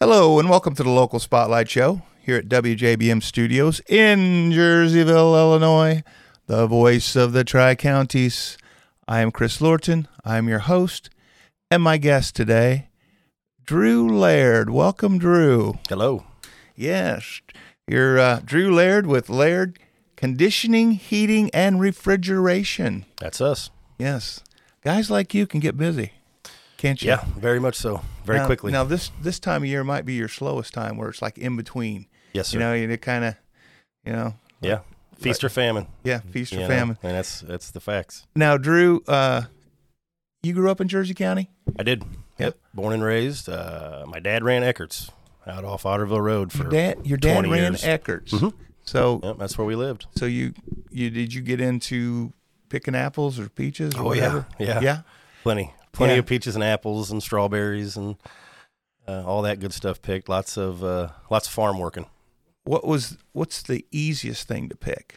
Hello and welcome to the Local Spotlight Show here at WJBM Studios in Jerseyville, Illinois, the voice of the Tri-Counties. I am Chris Lorton. I am your host, and my guest today, Drew Laird. Welcome, Drew. Hello. Yes, you're Drew Laird with Laird Conditioning, Heating, and Refrigeration. That's us. Yes. Guys like you can get busy, can't you? Yeah, very much so. Very quickly. Now, this time of year might be your slowest time where it's like in between. Yes, sir. You know, you kind of, Yeah. Feast or famine. Yeah, feast or You know, famine. And that's the facts. Now, Drew, you grew up in Jersey County? I did. Yep. Born and raised. My dad ran Eckert's out off Otterville Road for Your dad 20 ran years. Eckert's. Mhm. So, Yep, that's where we lived. so you did you get into picking apples or peaches or Oh, yeah. whatever? Yeah. Yeah. Plenty Yeah. of peaches and apples and strawberries and all that good stuff picked. Lots of farm working. What's the easiest thing to pick?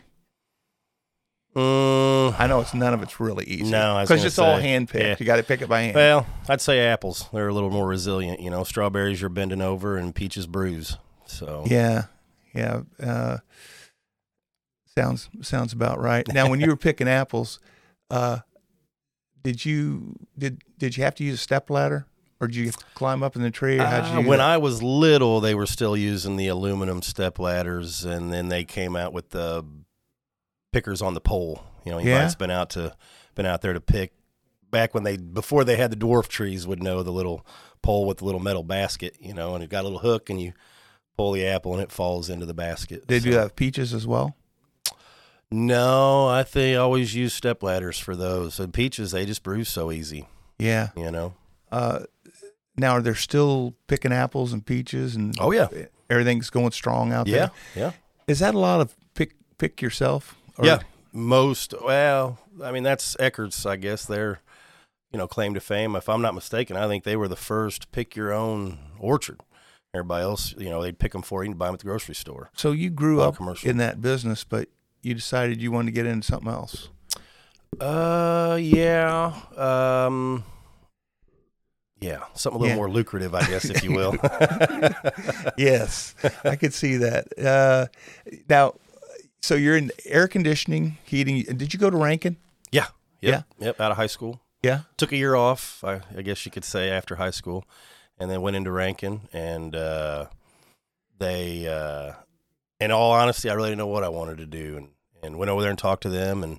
Mm, I know none of it's really easy. No, I was because gonna it's all say, hand picked. yeah. You got to pick it by hand. well, I'd say apples. They're a little more resilient. You know, strawberries you're bending over and peaches bruise. So Yeah. Sounds about right. Now, when you were picking apples, did you have to use a step ladder, or did you climb up in the tree? Or how'd you do when that? I was little, they were still using the aluminum step ladders, and then they came out with the pickers on the pole. You know, Yeah. it's been out there to pick. Before they had the dwarf trees, would know the little pole with the little metal basket. You know, and it got a little hook, and you pull the apple, and it falls into the basket. Did you have peaches as well? No, I think I always use step ladders for those. And peaches, they just bruise so easy. Yeah. You know. Now, are there still picking apples and peaches and Oh yeah. everything's going strong out Yeah. there? Yeah. Is that a lot of pick yourself? Or- Yeah, that's Eckert's, I guess, their, claim to fame. If I'm not mistaken, I think they were the first pick your own orchard. Everybody else, they'd pick them for you and buy them at the grocery store. So you grew up commercial. in that business, but you decided you wanted to get into something else. Yeah. Something a little more lucrative, I guess, if you will. Yes, I could see that. Now, so you're in air conditioning, heating. Did you go to Rankin? Yeah. Yeah. Yep, out of high school. Yeah. Took a year off, I guess you could say, after high school, and then went into Rankin, and in all honesty, I really didn't know what I wanted to do, and went over there and talked to them, and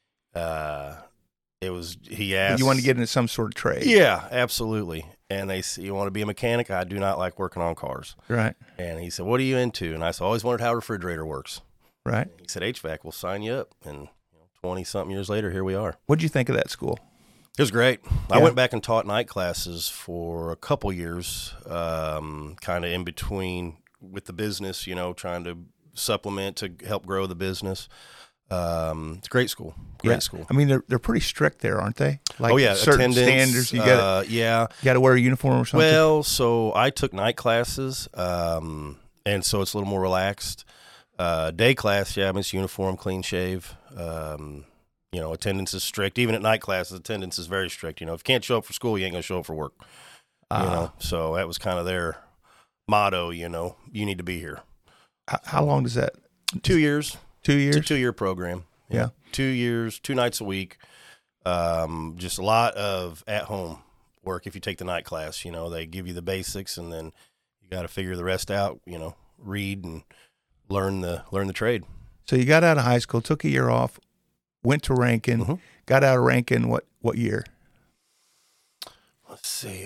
he asked. You want to get into some sort of trade. Yeah, absolutely. And they said, you want to be a mechanic? I do not like working on cars. Right. And he said, what are you into? And I said, I always wondered how a refrigerator works. Right. He said, HVAC, we'll sign you up. And 20-something years later, here we are. What'd you think of that school? It was great. Yeah. I went back and taught night classes for a couple years, kind of in between with the business, trying to supplement to help grow the business. It's a great school. Great school. I mean, they're pretty strict there, aren't they? Like certain attendance, standards. You got yeah. You got to wear a uniform or something. Well, so I took night classes, and so it's a little more relaxed. Day class, it's uniform, clean shave. Attendance is strict. Even at night classes, attendance is very strict. If you can't show up for school, you ain't gonna show up for work. So that was kind of their motto. You need to be here. How long does that? 2 years. 2 years. It's a 2-year program. Yeah. 2 years, 2 nights a week. Just a lot of at-home work if you take the night class. They give you the basics, and then you got to figure the rest out. Read and learn the trade. So you got out of high school, took a year off, went to Rankin, Mm-hmm. got out of Rankin. What year? Let's see.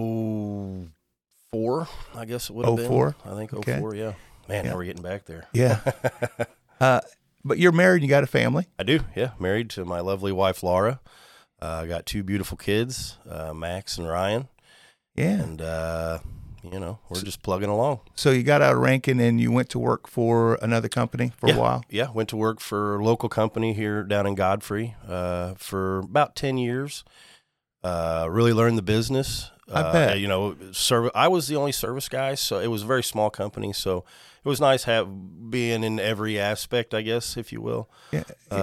04, I guess it would have been. 04? I think 04, Okay. yeah. Man, Yeah. now we're getting back there. Yeah. But you're married and you got a family. I do, yeah. Married to my lovely wife, Laura. I got 2 beautiful kids, Max and Ryan. Yeah. And, we're just plugging along. So you got out of Rankin and you went to work for another company for a while. Yeah, went to work for a local company here down in Godfrey for about 10 years. Really learned the business. I bet. I was the only service guy, so it was a very small company. So it was nice being in every aspect, I guess, if you will. Yeah.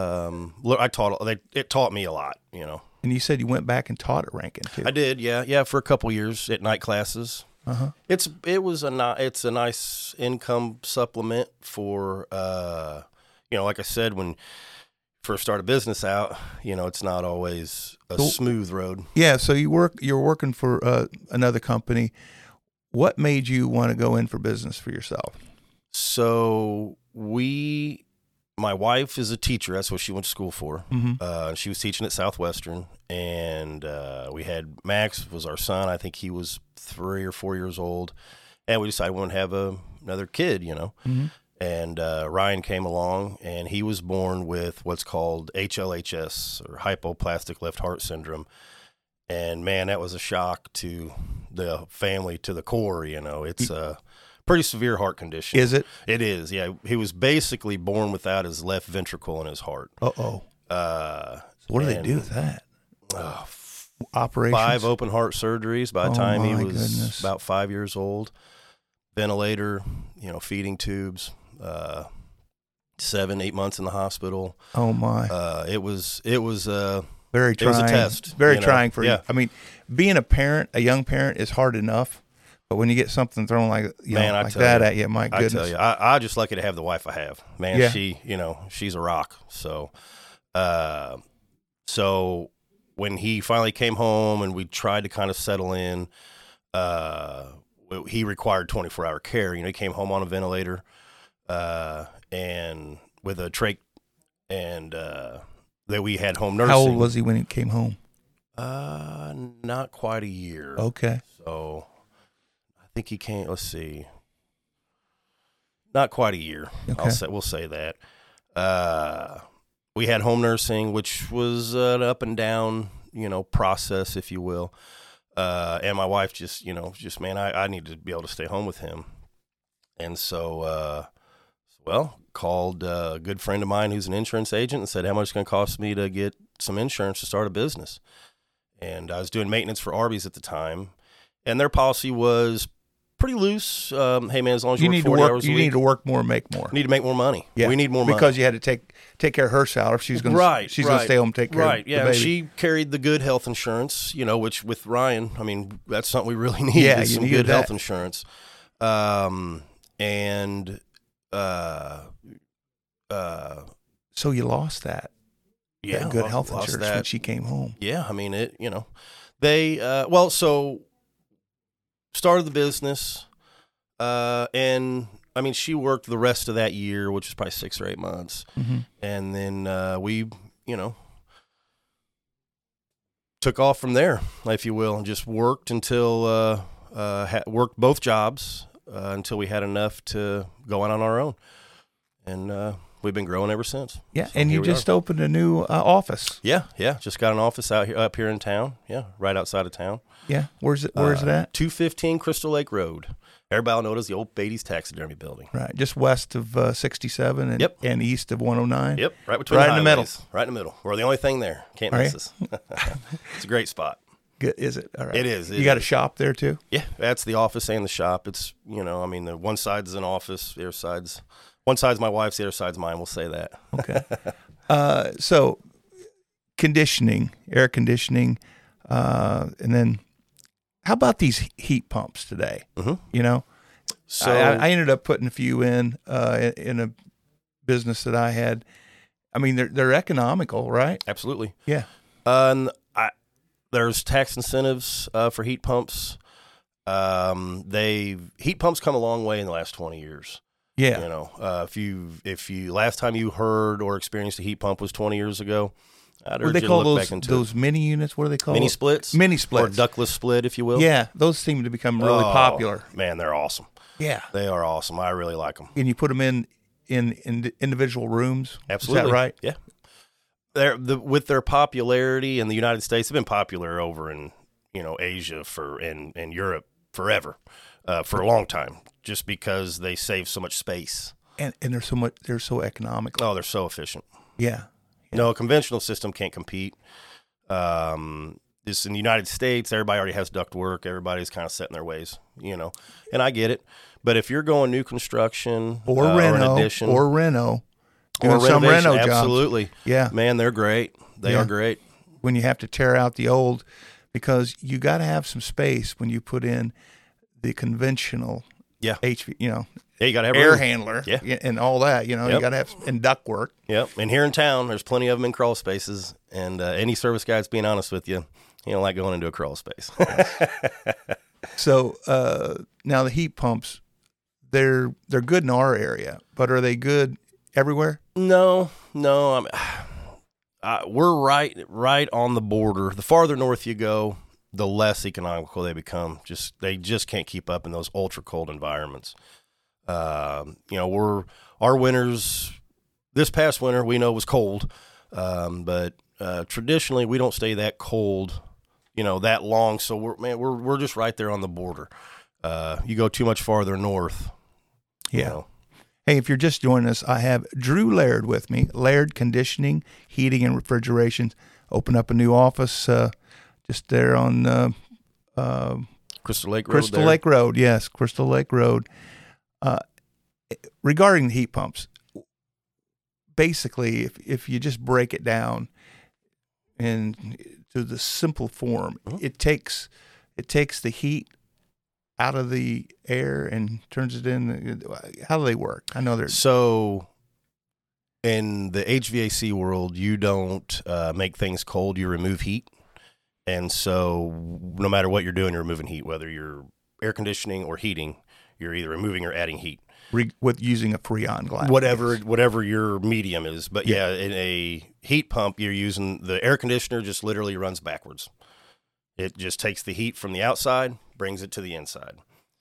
It taught me a lot, And you said you went back and taught at Rankin too. I did, yeah, for a couple years at night classes. It's a nice income supplement for like I said, when you first start a business out, it's not always a smooth road. Yeah, so you're working for another company. What made you want to go in for business for yourself? So my wife is a teacher. That's what she went to school for. She was teaching at Southwestern, and we had Max was our son. I think he was 3 or 4 years old, and we decided we wanted to have another kid, And Ryan came along, and he was born with what's called HLHS, or hypoplastic left heart syndrome. And man, that was a shock to the family, to the core. It's a pretty severe heart condition. Is it? It is. Yeah, he was basically born without his left ventricle in his heart. So what do they do with that? Operations? 5 open heart surgeries by the time he was goodness. about 5 years old. Ventilator, feeding tubes. 7-8 months in the hospital. Oh my! It was very trying. It was a test. Very trying for you. Yeah. I mean, being a young parent is hard enough, but when you get something thrown like that at you, my goodness! I tell you, I just lucky to have the wife I have. Man, yeah. She's a rock. So, so when he finally came home and we tried to kind of settle in, he required 24-hour care. He came home on a ventilator. And with a trach, and that we had home nursing. How old was he when he came home? Not quite a year. Okay. So I think he came. Let's see. Not quite a year. Okay. We'll say that. We had home nursing, which was an up and down, process, if you will. And my wife just man, I need to be able to stay home with him, and so. Called a good friend of mine who's an insurance agent and said, how much it's going to cost me to get some insurance to start a business. And I was doing maintenance for Arby's at the time, and their policy was pretty loose. Hey, man, as long as you work 40 hours a week. You need to work more, make more. Need to make more money. Yeah. We need more money. Because you had to take care of her salary. She's going to stay home and take care of the yeah, baby. she carried the good health insurance, which with Ryan, I mean, that's something we really need. Yeah, is you some need good that. health insurance. So you lost that. Yeah, that good health lost insurance when she came home. Yeah, I mean they so started the business, and I mean she worked the rest of that year, which was probably 6 or 8 months, and then we took off from there, if you will, and just worked until worked both jobs until we had enough to go on our own, and we've been growing ever since. Yeah, so and you just opened a new office. Yeah, just got an office up here in town. Yeah, right outside of town. Yeah, where's it at? 215 Crystal Lake Road. Everybody will know it as the old Beatty's Taxidermy Building. Right, just west of 67 and east of 109. Yep, right between right the in the middle. Right in the middle. We're the only thing there. Can't miss us. It's a great spot. Good, is it? All right. It is. You got a shop there too? Yeah, that's the office and the shop. It's I mean, the one side's an office, the other side's one side's my wife's, the other side's mine. We'll say that. Okay. So, conditioning, air conditioning, and then how about these heat pumps today? So I ended up putting a few in a business that I had. I mean, they're economical, right? Absolutely. Yeah. There's tax incentives for heat pumps. Heat pumps come a long way in the last 20 years. Yeah. If you last time you heard or experienced a heat pump was 20 years ago, What do they call those mini units? What are they called? Mini splits? Mini splits. Or ductless split, if you will. Yeah, those seem to become really popular. Man, they're awesome. Yeah. They are awesome. I really like them. And you put them in individual rooms? Absolutely. Is that right? Yeah. With their popularity in the United States, they've been popular over in Asia and Europe forever, for a long time, just because they save so much space. And they're so economical. Oh, they're so efficient. Yeah. No, a conventional system can't compete. This in the United States, everybody already has duct work. Everybody's kind of set in their ways, and I get it. But if you're going new construction or reno, doing some reno jobs, absolutely, yeah, man, they're great. They are great. When you have to tear out the old, because you got to have some space when you put in the conventional Yeah. HV, Yeah, you got to have air room. handler Yeah. and all that. You Yep. got to have and duct work. Yep. And here in town, there's plenty of them in crawl spaces. And any service guy's being honest with you, he don't like going into a crawl space. So now the heat pumps, they're good in our area, but are they good everywhere? No. We're right on the border. The farther north you go, the less economical they become. They just can't keep up in those ultra cold environments. Our winters. This past winter we know was cold, but traditionally we don't stay that cold, that long. So we're just right there on the border. You go too much farther north. Yeah. Hey, if you're just joining us, I have Drew Laird with me. Laird Conditioning, Heating, and Refrigeration. Open up a new office just there on Crystal Lake Road. Crystal Lake Road, yes, Crystal Lake Road. Regarding the heat pumps, basically, if you just break it down and to the simple form, it takes the heat out of the air and turns it in. How do they work? I know they're so. In the HVAC world, you don't make things cold; you remove heat. And so, no matter what you're doing, you're removing heat. Whether you're air conditioning or heating, you're either removing or adding heat. With using a Freon glass, whatever your medium is. But yeah, in a heat pump, you're using the air conditioner. Just literally runs backwards. It just takes the heat from the outside, brings it to the inside.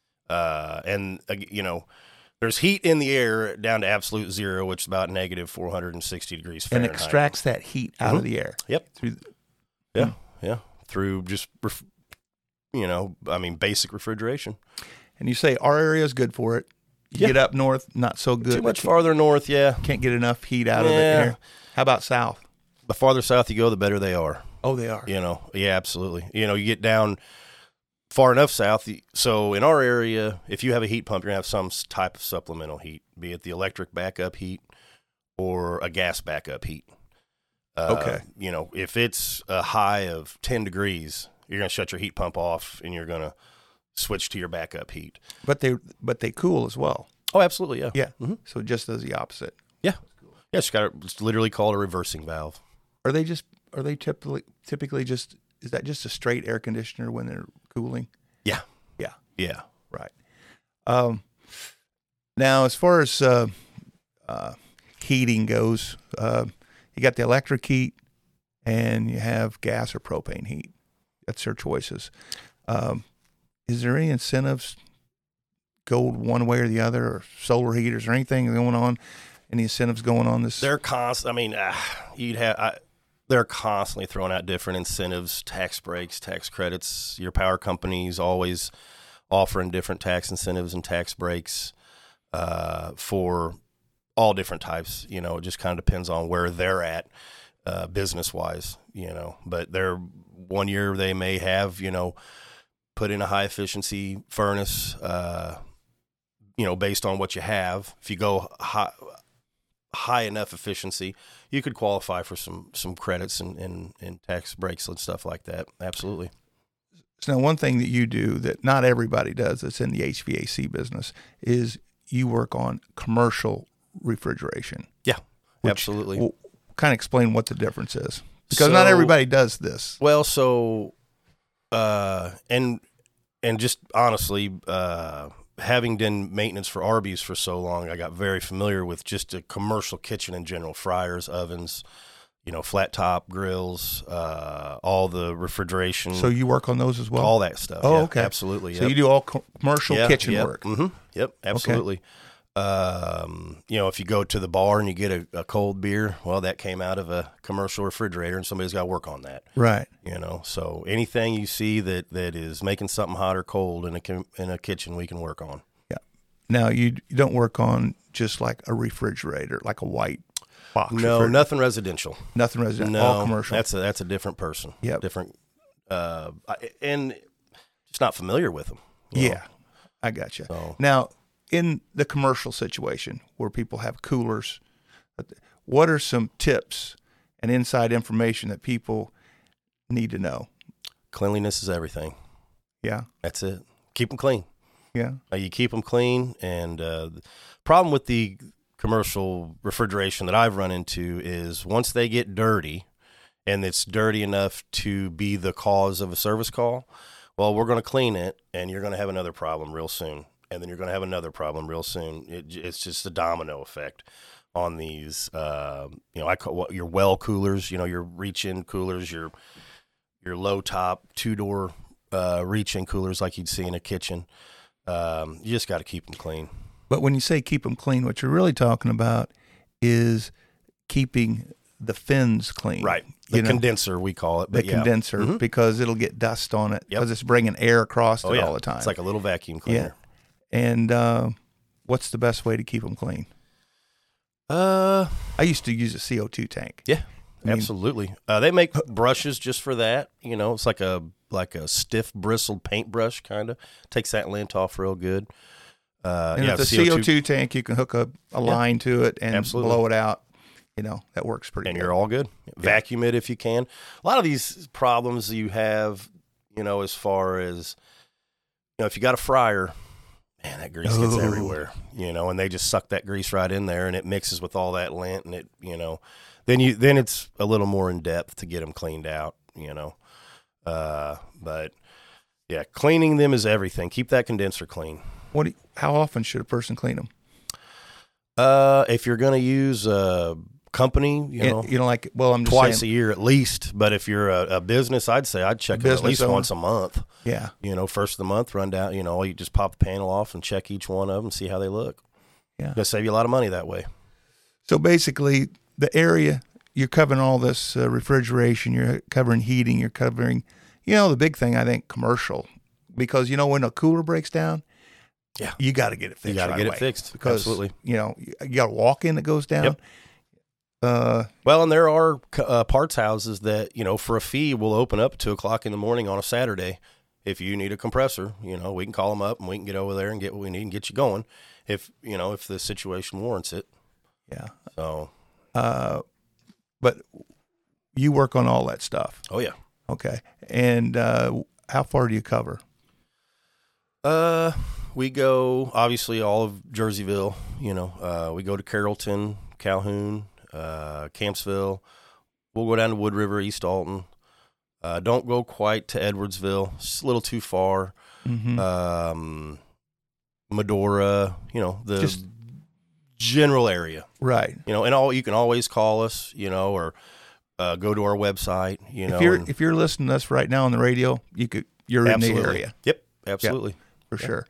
There's heat in the air down to absolute zero, which is about negative 460 degrees Fahrenheit. And extracts that heat out of the air. Yep. Through just, basic refrigeration. And you say our area is good for it. You get up north, not so good. Too much farther north, yeah. Can't get enough heat out of the air. How about south? The farther south you go, the better they are. Oh, they are. Yeah, absolutely. You get down far enough south. So in our area, if you have a heat pump, you're going to have some type of supplemental heat, be it the electric backup heat or a gas backup heat. Okay. If it's a high of 10 degrees, you're going to shut your heat pump off and you're going to switch to your backup heat. But they cool as well. Oh, absolutely, yeah. Yeah. Mm-hmm. So it just does the opposite. Yeah. Yeah, it's literally called a reversing valve. Are they typically just, is that just a straight air conditioner when they're cooling? Yeah. Yeah. Yeah. Right. Now, as far as heating goes, you got the electric heat and you have gas or propane heat. That's their choices. Is there any incentives go one way or the other, or solar heaters or anything going on? Any incentives going on this? They're they're constantly throwing out different incentives, tax breaks, tax credits. Your power company's always offering different tax incentives and tax breaks for all different types. It just kind of depends on where they're at business wise. But one year they may have put in a high efficiency furnace. Based on what you have. If you go high enough efficiency, you could qualify for some credits and tax breaks and stuff like that. Absolutely. So now one thing that you do that not everybody does that's in the HVAC business is you work on commercial refrigeration. Yeah, absolutely. We'll kind of explain what the difference is, because not everybody does this. Well, and just honestly, having done maintenance for Arby's for so long, I got very familiar with just a commercial kitchen in general: fryers, ovens, flat top grills, all the refrigeration. So you work on those as well? All that stuff. Oh, yeah, okay. Absolutely. So you do all commercial kitchen work. Mm-hmm. Yep, absolutely. Okay. If you go to the bar and you get a cold beer, well, that came out of a commercial refrigerator, and somebody's got to work on that. Right. So anything you see that is making something hot or cold in a kitchen, we can work on. Yeah. Now you don't work on just like a refrigerator, like a white box. No, nothing residential. Nothing residential. No, all commercial. That's a different person. Yeah. Different. And just not familiar with them. Yeah, I got you. So. Now, in the commercial situation where people have coolers, what are some tips and inside information that people need to know? Cleanliness is everything. Yeah. That's it. Keep them clean. Yeah. You keep them clean. And the problem with the commercial refrigeration that I've run into is once they get dirty, and it's dirty enough to be the cause of a service call, well, we're going to clean it, and you're going to have another problem real soon. And then you're going to have another problem real soon. It's just a domino effect on these, I call your well coolers, your reach-in coolers, your low-top, two-door reach-in coolers like you'd see in a kitchen. You just got to keep them clean. But when you say keep them clean, what you're really talking about is keeping the fins clean. Right. The condenser, we call it. The condenser, because it'll get dust on it because it's bringing air across it all the time. It's like a little vacuum cleaner. Yeah. And what's the best way to keep them clean? I used to use a CO2 tank. Yeah, absolutely. They make brushes just for that. It's like a stiff bristled paintbrush kind of. Takes that lint off real good. And if the CO2 tank, you can hook a line to it and blow it out. That works pretty good. And you're all good. Vacuum it if you can. A lot of these problems you have, as far as, if you got a fryer, man, that grease gets everywhere, and they just suck that grease right in there and it mixes with all that lint and it, then it's a little more in depth to get them cleaned out, but yeah, cleaning them is everything. Keep that condenser clean. How often should a person clean them? If you're going to use a company, I'm just twice saying, a year at least. But if you're a business, I'd say I'd check it at least once a month. Yeah. First of the month, run down, you just pop the panel off and check each one of them, see how they look. Yeah. It'll save you a lot of money that way. So basically, the area, you're covering all this refrigeration, you're covering heating, you're covering, the big thing, I think, commercial. Because, when a cooler breaks down, you got to get it fixed. You got to get it fixed. Because, absolutely. You got a walk-in that goes down. Yep. Well, and there are parts houses that, for a fee will open up at 2:00 in the morning on a Saturday. If you need a compressor, we can call them up and we can get over there and get what we need and get you going if the situation warrants it. Yeah. So, but you work on all that stuff. Oh yeah. Okay. And how far do you cover? We go obviously all of Jerseyville, we go to Carrollton, Calhoun, Campsville. We'll go down to Wood River, East Alton. Don't go quite to Edwardsville. It's a little too far. Mm-hmm. Medora, the just general area. Right. And you can always call us, or go to our website, If you're listening to us right now on the radio, you're in the area. Yep, absolutely. Yep, for sure.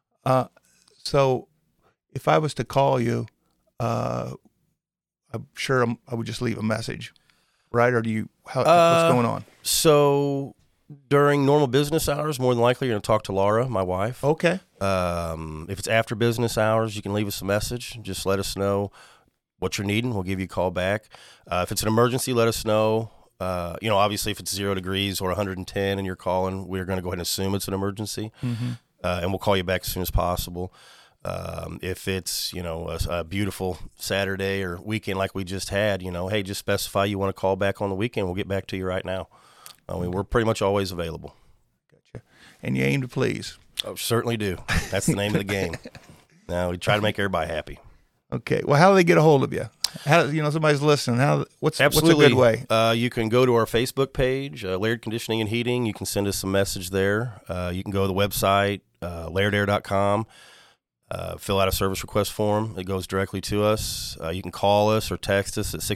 So if I was to call you, I'm sure I would just leave a message, right? Or what's going on? So during normal business hours, more than likely you're going to talk to Laura, my wife. Okay. If it's after business hours, you can leave us a message. Just let us know what you're needing. We'll give you a call back. If it's an emergency, let us know. Obviously if it's 0 degrees or 110 and you're calling, we're going to go ahead and assume it's an emergency. Mm-hmm. And we'll call you back as soon as possible. If it's, a beautiful Saturday or weekend like we just had, hey, just specify you want to call back on the weekend. We'll get back to you right now. We're pretty much always available. Gotcha. And you aim to please. Oh, certainly do. That's the name of the game. Now we try to make everybody happy. Okay. Well, how do they get a hold of you? How somebody's listening? What's a good way? You can go to our Facebook page, Laird Conditioning and Heating. You can send us a message there. You can go to the website, lairdAir.com. Fill out a service request form. It goes directly to us. You can call us or text us at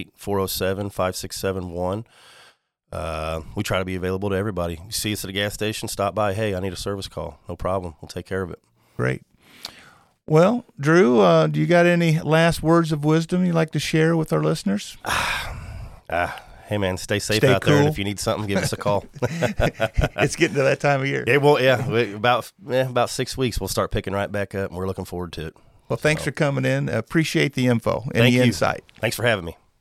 618-407-5671. We try to be available to everybody. You see us at a gas station, stop by. Hey, I need a service call. No problem. We'll take care of it. Great. Well, Drew, do you got any last words of wisdom you'd like to share with our listeners? Hey, man, stay safe out there. And if you need something, give us a call. It's getting to that time of year. About 6 weeks, we'll start picking right back up, and we're looking forward to it. Well, thanks for coming in. Appreciate the info and the insight. Thanks for having me.